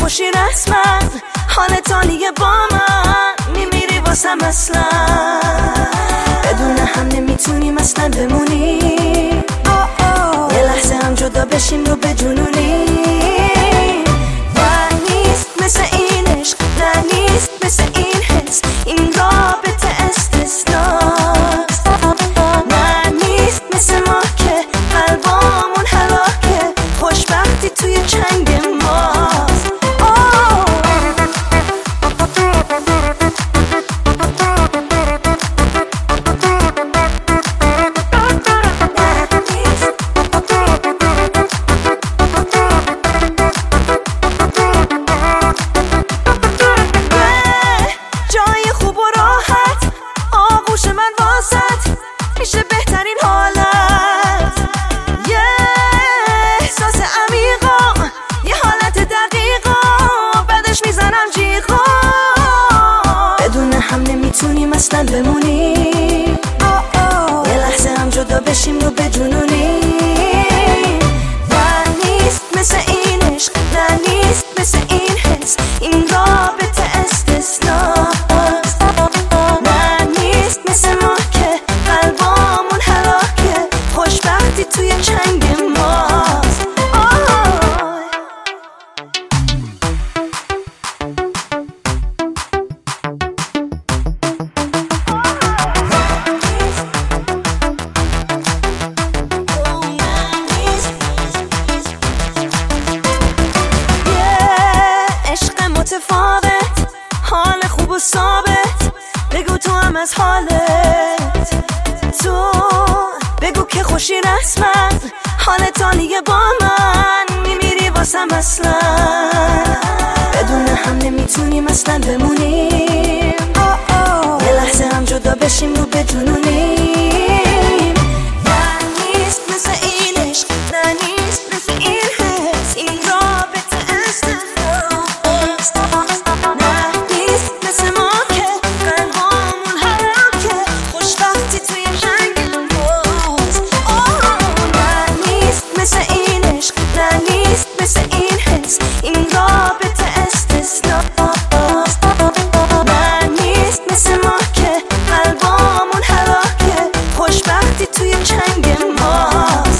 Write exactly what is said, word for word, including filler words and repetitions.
خوشی رسما حالت عالیه با من میمیری واسم اصلا بدون هم نمیتونیم اصلا بمونیم یه لحظه هم جدا بشیم رو بجنونیم نه نیست مثل این عشق نه نیست مثل این حس این رابطه استثناست نه نیست مثل ما که قلبامون هلاکه خوشبختی توی چنگ ماست جای خوب و راحت آغوش من واسط میشه بهترین حالت یه احساس عمیقا یه حالت دقیقا بعدش میزنم جیغا بدون هم نمیتونیم اصلا بمونیم یه لحظه هم جدا بشیم رو بجنونیم نه نیست مثل این عشق نه نیست مثل این حس این رابطه استثناست نه نیست مثل ما که قلبامون هلاکه خوشبختی توی چنگ ماست متفاوت حال خوب و ثابت بگو تو هم از حالت تو بگو که خوشی رسما حالت عالیه با من میمیری واسم اصلا بدون هم نمیتونیم اصلا بمونیم یه لحظه هم جدا بشیم رو بجنونیم نه نیست مثل این عشق نه نیست مثل این حس این رابطه استثناست مثل این حس این رابطه استثناست نه نیست مثل ما که قلبامون هلاکه خوشبختی توی چنگ ماست